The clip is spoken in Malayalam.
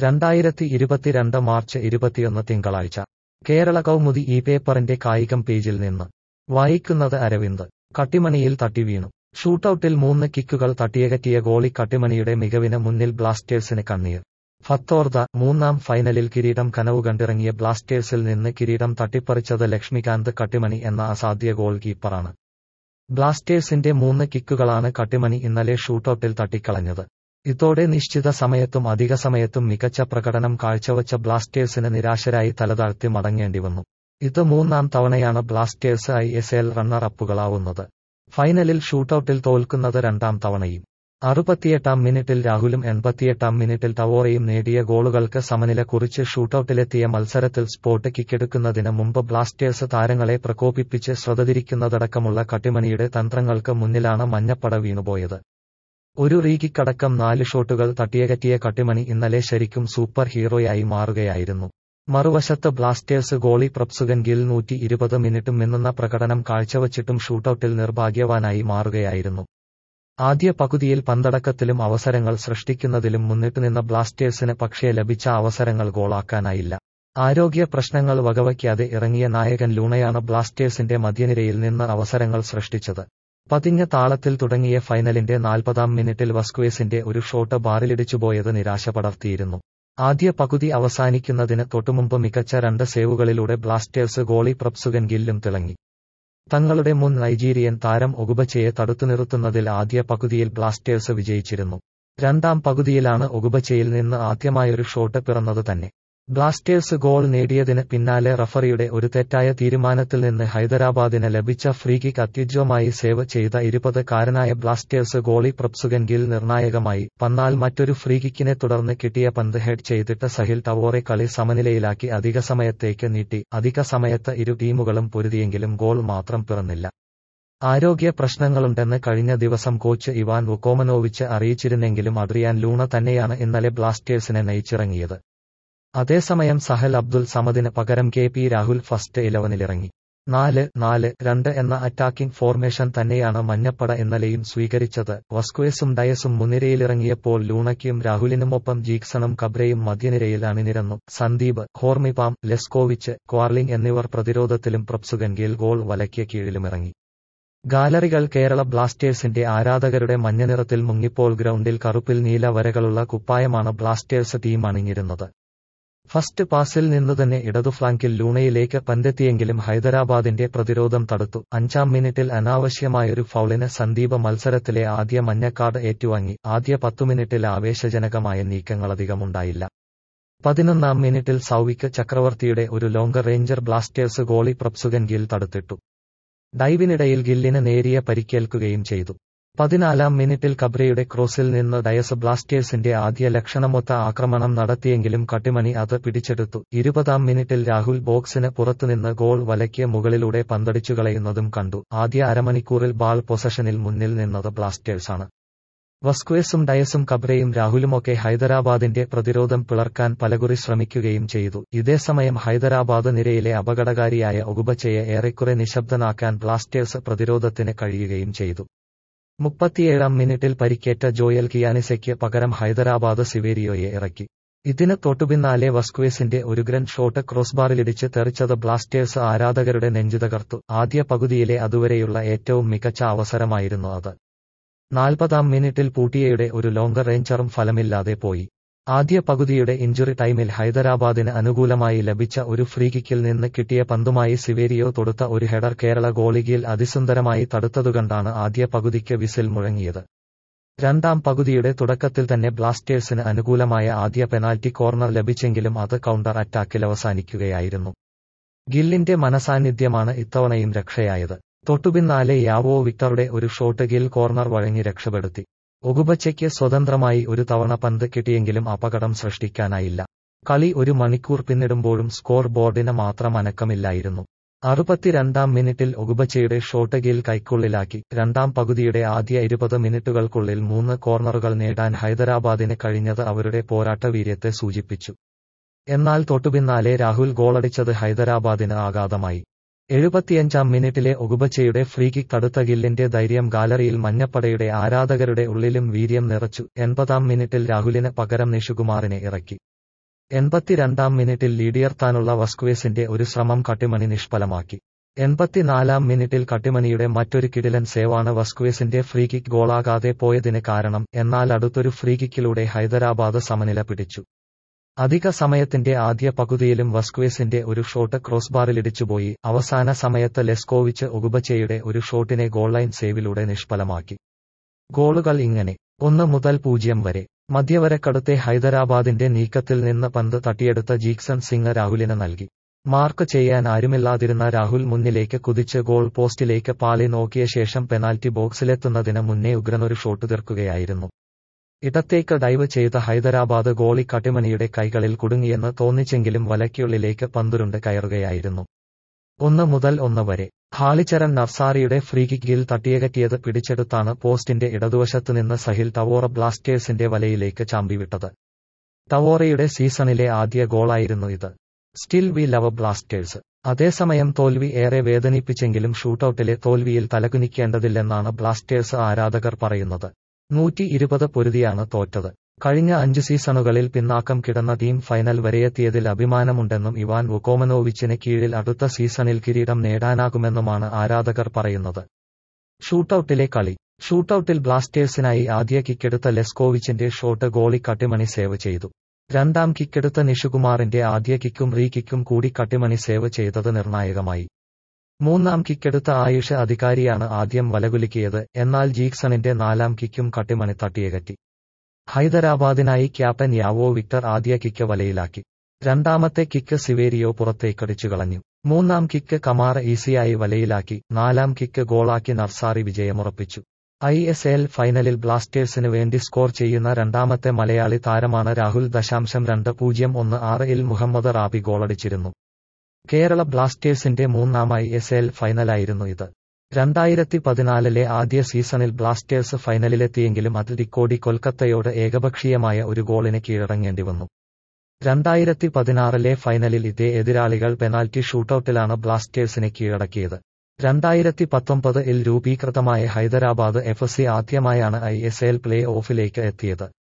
2022 മാർച്ച് 21 തിങ്കളാഴ്ച കേരള കൗമുദി ഈ പേപ്പറിന്റെ കായികം പേജിൽ നിന്ന് വായിക്കുന്നത് അരവിന്ദ്. കട്ടിമണിയിൽ തട്ടിവീണു. ഷൂട്ടൌട്ടിൽ 3 കിക്കുകൾ തട്ടിയകറ്റിയ ഗോളി. കട്ടിമണിയുടെ മികവിന് മുന്നിൽ ബ്ലാസ്റ്റേഴ്സിന് കണ്ണീർ. ഫത്തോർദ. മൂന്നാം ഫൈനലിൽ കിരീടം കനവുകണ്ടിറങ്ങിയ ബ്ലാസ്റ്റേഴ്സിൽ നിന്ന് കിരീടം തട്ടിപ്പറിച്ചത് ലക്ഷ്മികാന്ത് കട്ടിമണി എന്ന അസാധ്യ ഗോൾ കീപ്പറാണ്. ബ്ലാസ്റ്റേഴ്സിന്റെ 3 കിക്കുകളാണ് കട്ടിമണി ഇന്നലെ ഷൂട്ടൌട്ടിൽ തട്ടിക്കളഞ്ഞത്. ഇതോടെ നിശ്ചിത സമയത്തും അധിക സമയത്തും മികച്ച പ്രകടനം കാഴ്ചവച്ച ബ്ലാസ്റ്റേഴ്സിന് നിരാശരായി തലതാഴ്ത്തി മടങ്ങേണ്ടിവന്നു. ഇത് 3ാം തവണയാണ് ബ്ലാസ്റ്റേഴ്സ് ISL റണ്ണർ അപ്പുകളാവുന്നത്. ഫൈനലിൽ ഷൂട്ടൌട്ടിൽ തോൽക്കുന്നത് 2ാം തവണയും. 68ാം മിനിറ്റിൽ രാഹുലും 88ാം മിനിറ്റിൽ ടവോറയും നേടിയ ഗോളുകൾക്ക് സമനില കുറിച്ച് ഷൂട്ടൌട്ടിലെത്തിയ മത്സരത്തിൽ സ്പോട്ട് കിക്കെടുക്കുന്നതിന് മുമ്പ് ബ്ലാസ്റ്റേഴ്സ് താരങ്ങളെ പ്രകോപിപ്പിച്ച് ശ്രദ്ധതിരിക്കുന്നതടക്കമുള്ള കട്ടിമണിയുടെ തന്ത്രങ്ങൾക്ക് മുന്നിലാണ് മഞ്ഞപ്പട വീണുപോയത്. ഒരു റീകിക്കടക്കം 4 ഷോട്ടുകൾ തട്ടിയകറ്റിയ കട്ടിമണി ഇന്നലെ ശരിക്കും സൂപ്പർ ഹീറോയായി മാറുകയായിരുന്നു. മറുവശത്ത് ബ്ലാസ്റ്റേഴ്സ് ഗോളി പ്രപ്സുഗൻ ഗിൽ 120 മിനിറ്റും മിന്നുന്ന പ്രകടനം കാഴ്ചവച്ചിട്ടും ഷൂട്ടൌട്ടിൽ നിർഭാഗ്യവാനായി മാറുകയായിരുന്നു. ആദ്യ പകുതിയിൽ പന്തടക്കത്തിലും അവസരങ്ങൾ സൃഷ്ടിക്കുന്നതിലും മുന്നിട്ടുനിന്ന ബ്ലാസ്റ്റേഴ്സിന് പക്ഷേ ലഭിച്ച അവസരങ്ങൾ ഗോളാക്കാനായില്ല. ആരോഗ്യ പ്രശ്നങ്ങൾ വകവയ്ക്കാതെ ഇറങ്ങിയ നായകൻ ലൂണയാണ് ബ്ലാസ്റ്റേഴ്സിന്റെ മധ്യനിരയിൽ നിന്ന് അവസരങ്ങൾ സൃഷ്ടിച്ചത്. പതിഞ്ഞ താളത്തിൽ തുടങ്ങിയ ഫൈനലിന്റെ 40ാം മിനിറ്റിൽ വസ്ക്വേസിന്റെ ഒരു ഷോട്ട് ബാറിലിടിച്ചുപോയത് നിരാശ പടർത്തിയിരുന്നു. ആദ്യ പകുതി അവസാനിക്കുന്നതിന് തൊട്ടുമുമ്പ് മികച്ച 2 സേവുകളിലൂടെ ബ്ലാസ്റ്റേഴ്സ് ഗോളി പ്രപ്സുഗൻ ഗില്ലും തിളങ്ങി. തങ്ങളുടെ മുൻ നൈജീരിയൻ താരം ഒഗുബച്ചയെ തടുത്തുനിർത്തുന്നതിൽ ആദ്യ പകുതിയിൽ ബ്ലാസ്റ്റേഴ്സ് വിജയിച്ചിരുന്നു. 2ാം പകുതിയിലാണ് ഒഗുബച്ചയിൽ നിന്ന് ആദ്യമായൊരു ഷോട്ട് പിറന്നത് തന്നെ. ബ്ലാസ്റ്റേഴ്സ് ഗോൾ നേടിയതിന് പിന്നാലെ റഫറിയുടെ ഒരു തെറ്റായ തീരുമാനത്തിൽ നിന്ന് ഹൈദരാബാദിന് ലഭിച്ച ഫ്രീകിക്ക് അത്യുജ്വമായി സേവ് ചെയ്ത 20-കാരനായ ബ്ലാസ്റ്റേഴ്സ് ഗോളി പ്രപ്സുഗൻ ഗിൽ നിർണായകമായി. പന്നാൽ മറ്റൊരു ഫ്രീകിക്കിനെ തുടർന്ന് കിട്ടിയ പന്ത് ഹെഡ് ചെയ്തിട്ട് സഹിൽ ടവോറെ കളി സമനിലയിലാക്കി അധിക സമയത്തേക്ക് നീട്ടി. അധിക സമയത്ത് ഇരു ടീമുകളും പൊരുതിയെങ്കിലും ഗോൾ മാത്രം പിറന്നില്ല. ആരോഗ്യ പ്രശ്നങ്ങളുണ്ടെന്ന് കഴിഞ്ഞ ദിവസം കോച്ച് ഇവാൻ വുക്കോമനോവിച്ച് അറിയിച്ചിരുന്നെങ്കിലും അഡ്രിയാൻ ലൂണ തന്നെയാണ് ഇന്നലെ ബ്ലാസ്റ്റേഴ്സിനെ നയിച്ചിറങ്ങിയത്. അതേസമയം സഹൽ അബ്ദുൽ സമദിന് പകരം KP രാഹുൽ ഫസ്റ്റ് 11-ഇറങ്ങി. 4-4-2 എന്ന അറ്റാക്കിംഗ് ഫോർമേഷൻ തന്നെയാണ് മഞ്ഞപ്പട ഇന്നലെയും സ്വീകരിച്ചത്. വസ്ക്വേസും ഡയസും മുൻനിരയിലിറങ്ങിയപ്പോൾ ലൂണയ്ക്കും രാഹുലിനുമൊപ്പം ജീക്സണും കബ്രയും മധ്യനിരയിൽ അണിനിരന്നു. സന്ദീപ്, ഹോർമിപാം, ലെസ്കോവിച്ച്, ക്വാർലിംഗ് എന്നിവർ പ്രതിരോധത്തിലും പ്രപ്സുഗൻ ഗിൽ ഗോൾ വലയ്ക്ക് കീഴിലുമിറങ്ങി. ഗാലറികൾ കേരള ബ്ലാസ്റ്റേഴ്സിന്റെ ആരാധകരുടെ മഞ്ഞനിറത്തിൽ മുങ്ങിപ്പോൾ ഗ്രൗണ്ടിൽ കറുപ്പിൽ നീല വരകളുള്ള കുപ്പായമാണ് ബ്ലാസ്റ്റേഴ്സ് ടീം അണിഞ്ഞിരുന്നത്. ഫസ്റ്റ് പാസിൽ നിന്നുതന്നെ ഇടതുഫ്ലാങ്കിൽ ലൂണയിലേക്ക് പന്തെത്തിയെങ്കിലും ഹൈദരാബാദിന്റെ പ്രതിരോധം തടുത്തു. 5ാം മിനിറ്റിൽ അനാവശ്യമായൊരു ഫൗളിന് സന്ദീപ് മത്സരത്തിലെ ആദ്യ മഞ്ഞക്കാർഡ് ഏറ്റുവാങ്ങി. ആദ്യ 10 മിനിറ്റിൽ ആവേശജനകമായ നീക്കങ്ങളധികമുണ്ടായില്ല. 11ാം മിനിറ്റിൽ സൗവിക് ചക്രവർത്തിയുടെ ഒരു long ranger Blasters goalie Prabhsukhan Gill തടുത്തിട്ടു. ഡൈവിനിടയിൽ ഗില്ലിന് നേരിയ പരിക്കേൽക്കുകയും ചെയ്തു. 14ാം മിനിറ്റിൽ കബ്രയുടെ ക്രോസിൽ നിന്ന് ഡയസ് ബ്ലാസ്റ്റേഴ്സിന്റെ ആദ്യ ലക്ഷണമൊത്ത ആക്രമണം നടത്തിയെങ്കിലും കട്ടിമണി അത് പിടിച്ചെടുത്തു. 20ാം മിനിറ്റിൽ രാഹുൽ ബോക്സിന് പുറത്തുനിന്ന് ഗോൾ വലയ്ക്ക് മുകളിലൂടെ പന്തടിച്ചുകളയുന്നതും കണ്ടു. ആദ്യ അരമണിക്കൂറിൽ ബാൾ പൊസഷനിൽ മുന്നിൽ നിന്നത് ബ്ലാസ്റ്റേഴ്സാണ്. വസ്ക്വേസും ഡയസും കബ്രയും രാഹുലുമൊക്കെ ഹൈദരാബാദിന്റെ പ്രതിരോധം പിളർക്കാൻ പലകുറി ശ്രമിക്കുകയും ചെയ്തു. ഇതേസമയം ഹൈദരാബാദ് നിരയിലെ അപകടകാരിയായ ഒഗുബച്ചയെ ഏറെക്കുറെ നിശബ്ദനാക്കാൻ ബ്ലാസ്റ്റേഴ്സ് പ്രതിരോധത്തിന് കഴിയുകയും ചെയ്തു. 37ാം മിനിറ്റിൽ പരിക്കേറ്റ ജോയൽ കിയാനിസയ്ക്ക് പകരം ഹൈദരാബാദ് സിവേരിയോയെ ഇറക്കി. ഇതിന് തൊട്ടുപിന്നാലെ വസ്ക്വേസിന്റെ ഒരു ഗ്രൻ ഷോട്ട് ക്രോസ്ബാറിലിടിച്ച് തെറിച്ചത് ബ്ലാസ്റ്റേഴ്സ് ആരാധകരുടെ നെഞ്ചു തകർത്തു. ആദ്യ പകുതിയിലെ അതുവരെയുള്ള ഏറ്റവും മികച്ച അവസരമായിരുന്നു അത്. 40ാം മിനിറ്റിൽ പൂട്ടിയയുടെ ഒരു ലോങ് റേഞ്ചറും ഫലമില്ലാതെ പോയി. ആദ്യ പകുതിയുടെ ഇഞ്ചുറി ടൈമിൽ ഹൈദരാബാദിന് അനുകൂലമായി ലഭിച്ച ഒരു ഫ്രീകിക്കിൽ നിന്ന് കിട്ടിയ പന്തുമായി സിവേരിയോ തൊടുത്ത ഒരു ഹെഡർ കേരള ഗോളി ഗിൽ അതിസുന്ദരമായി തടുത്തതുകൊണ്ടാണ് ആദ്യ പകുതിക്ക് വിസിൽ മുഴങ്ങിയത്. 2ാം പകുതിയുടെ തുടക്കത്തിൽ തന്നെ ബ്ലാസ്റ്റേഴ്സിന് അനുകൂലമായ ആദ്യ പെനാൽറ്റി കോർണർ ലഭിച്ചെങ്കിലും അത് കൗണ്ടർ അറ്റാക്കിൽ അവസാനിക്കുകയായിരുന്നു. ഗില്ലിന്റെ മനസാന്നിധ്യമാണ് ഇത്തവണയും രക്ഷയായത്. തൊട്ടുപിന്നാലെ യാവോ വിക്ടറുടെ ഒരു ഷോട്ട് ഗിൽ കോർണർ വഴങ്ങി രക്ഷപ്പെടുത്തി. ഒഗുബച്ചയ്ക്ക് സ്വതന്ത്രമായി ഒരു തവണ പന്ത് കിട്ടിയെങ്കിലും അപകടം സൃഷ്ടിക്കാനായില്ല. കളി 1 മണിക്കൂർ പിന്നിടുമ്പോഴും സ്കോർ ബോർഡിന് മാത്രം അനക്കമില്ലായിരുന്നു. 62ാം മിനിറ്റിൽ ഒഗുബച്ചയുടെ ഷോട്ട് ഗിൽ കൈക്കുള്ളിലാക്കി. 2ാം പകുതിയുടെ ആദ്യ 20 മിനിറ്റുകൾക്കുള്ളിൽ 3 കോർണറുകൾ നേടാൻ ഹൈദരാബാദിന് കഴിഞ്ഞത് അവരുടെ പോരാട്ടവീര്യത്തെ സൂചിപ്പിച്ചു. എന്നാൽ തൊട്ടുപിന്നാലെ രാഹുൽ ഗോളടിച്ചത് ഹൈദരാബാദിന് ആഘാതമായി. 75ാം മിനിറ്റിലെ ഒഗുബച്ചയുടെ ഫ്രീകിക്ക് തടുത്ത ഗില്ലിന്റെ ധൈര്യം ഗാലറിയിൽ മഞ്ഞപ്പടയുടെ ആരാധകരുടെ ഉള്ളിലും വീര്യം നിറച്ചു. 80ാം മിനിറ്റിൽ രാഹുലിന് പകരം നിഷുകുമാറിനെ ഇറക്കി. 82-ാം മിനിറ്റിൽ ലീഡിയർത്താനുള്ള വസ്ക്വേസിന്റെ ഒരു ശ്രമം കട്ടിമണി നിഷ്ഫലമാക്കി. 84-ാം മിനിറ്റിൽ കട്ടിമണിയുടെ മറ്റൊരു കിടിലൻ സേവാണ് വസ്ക്വേസിന്റെ ഫ്രീകിക്ക് ഗോളാകാതെ പോയതിന് കാരണം, എന്നാൽ അടുത്തൊരു ഫ്രീകിക്കിലൂടെ ഹൈദരാബാദ് സമനില പിടിച്ചു. അധിക സമയത്തിന്റെ ആദ്യ പകുതിയിലും വസ്ക്വേസിന്റെ ഒരു ഷോട്ട് ക്രോസ്ബാറിലിടിച്ചുപോയി. അവസാന സമയത്ത് ലെസ്കോവിച്ച് ഒഗുബച്ചയുടെ ഒരു ഷോട്ടിനെ ഗോൾലൈൻ സേവിലൂടെ നിഷ്ഫലമാക്കി. ഗോളുകൾ ഇങ്ങനെ: 1-0 വരെ. മധ്യവരക്കടുത്തെ ഹൈദരാബാദിന്റെ നീക്കത്തിൽ നിന്ന് പന്ത് തട്ടിയെടുത്ത ജീക്സൺ സിംഗ് രാഹുലിന് നൽകി. മാർക്ക് ചെയ്യാൻ ആരുമില്ലാതിരുന്ന രാഹുൽ മുന്നിലേക്ക് കുതിച്ച് ഗോൾ പോസ്റ്റിലേക്ക് പാളി നോക്കിയ ശേഷം പെനാൽറ്റി ബോക്സിലെത്തുന്നതിന് മുന്നേ ഉഗ്രനൊരു ഷോട്ട് തീർക്കുകയായിരുന്നു. ഇടത്തേക്ക് ഡൈവ് ചെയ്ത ഹൈദരാബാദ് ഗോളി കട്ടിമണിയുടെ കൈകളിൽ കുടുങ്ങിയെന്ന് തോന്നിച്ചെങ്കിലും വലയ്ക്കുള്ളിലേക്ക് പന്തുരുണ്ട് കയറുകയായിരുന്നു. 1-1 വരെ. ഹാളിച്ചരൺ നർസാറിയുടെ ഫ്രീകിക്കിൽ തട്ടിയകറ്റിയത് പിടിച്ചെടുത്താണ് പോസ്റ്റിന്റെ ഇടതുവശത്തുനിന്ന് സഹിൽ ടവോറ ബ്ലാസ്റ്റേഴ്സിന്റെ വലയിലേക്ക് ചാമ്പിവിട്ടത്. ടവോറയുടെ സീസണിലെ ആദ്യ ഗോളായിരുന്നു ഇത്. Still we love Blasters. അതേസമയം തോൽവി ഏറെ വേദനിപ്പിച്ചെങ്കിലും ഷൂട്ടൌട്ടിലെ തോൽവിയിൽ തലകുനിക്കേണ്ടതില്ലെന്നാണ് ബ്ലാസ്റ്റേഴ്സ് ആരാധകർ പറയുന്നത്. 120 പൊരുതിയാണ് തോറ്റത്. കഴിഞ്ഞ 5 സീസണുകളിൽ പിന്നാക്കം കിടന്ന ടീം ഫൈനൽ വരെയെത്തിയതിൽ അഭിമാനമുണ്ടെന്നും ഇവാൻ വുക്കോമനോവിച്ചിന് കീഴിൽ അടുത്ത സീസണിൽ കിരീടം നേടാനാകുമെന്നുമാണ് ആരാധകർ പറയുന്നത്. ഷൂട്ടൌട്ടിലെ കളി. ഷൂട്ടൌട്ടിൽ ബ്ലാസ്റ്റേഴ്സിനായി ആദ്യ കിക്കെടുത്ത ലെസ്കോവിച്ചിന്റെ ഷോട്ട് ഗോളി കട്ടിമണി സേവ് ചെയ്തു. രണ്ടാം കിക്കെടുത്ത നിഷുകുമാറിന്റെ ആദ്യ കിക്കും റീ കിക്കും കൂടി കട്ടിമണി സേവ് ചെയ്തത് നിർണായകമായി. മൂന്നാം കിക്കെടുത്ത ആയുഷ് അധികാരിയാണ് ആദ്യം വലകുലുക്കിയത്, എന്നാൽ ജീക്സണിന്റെ നാലാം കിക്കും കട്ടിമണി തട്ടിയകറ്റി. ഹൈദരാബാദിനായി ക്യാപ്റ്റൻ യാവോ വിക്ടർ ആദ്യ കിക്ക് വലയിലാക്കി. രണ്ടാമത്തെ കിക്ക് സിവേരിയോ പുറത്തേക്കടിച്ചുകളഞ്ഞു. മൂന്നാം കിക്ക് കമാറ ഈസിയായി വലയിലാക്കി. നാലാം കിക്ക് ഗോളാക്കി നർസാറി വിജയമുറപ്പിച്ചു. ISL ഫൈനലിൽ ബ്ലാസ്റ്റേഴ്സിന് വേണ്ടി സ്കോർ ചെയ്യുന്ന രണ്ടാമത്തെ മലയാളി താരമാണ് രാഹുൽ. 2.016 ൽ മുഹമ്മദ് റാബി ഗോളടിച്ചിരുന്നു. കേരള ബ്ലാസ്റ്റേഴ്സിന്റെ മൂന്നാം ISL ഫൈനലായിരുന്നു ഇത്. 2014-ലെ ആദ്യ സീസണിൽ ബ്ലാസ്റ്റേഴ്സ് ഫൈനലിലെത്തിയെങ്കിലും അത്ലറ്റിക്കോ ഡി കൊൽക്കത്തയോട് ഏകപക്ഷീയമായ ഒരു ഗോളിന് കീഴടങ്ങേണ്ടി വന്നു. 2016-ലെ ഫൈനലിൽ ഇതേ എതിരാളികൾ പെനാൽറ്റി ഷൂട്ടൌട്ടിലാണ് ബ്ലാസ്റ്റേഴ്സിനെ കീഴടക്കിയത്. 2019-ൽ രൂപീകൃതമായ ഹൈദരാബാദ് FC ആദ്യമായാണ് ISL പ്ലേ ഓഫിലേക്ക് എത്തിയത്.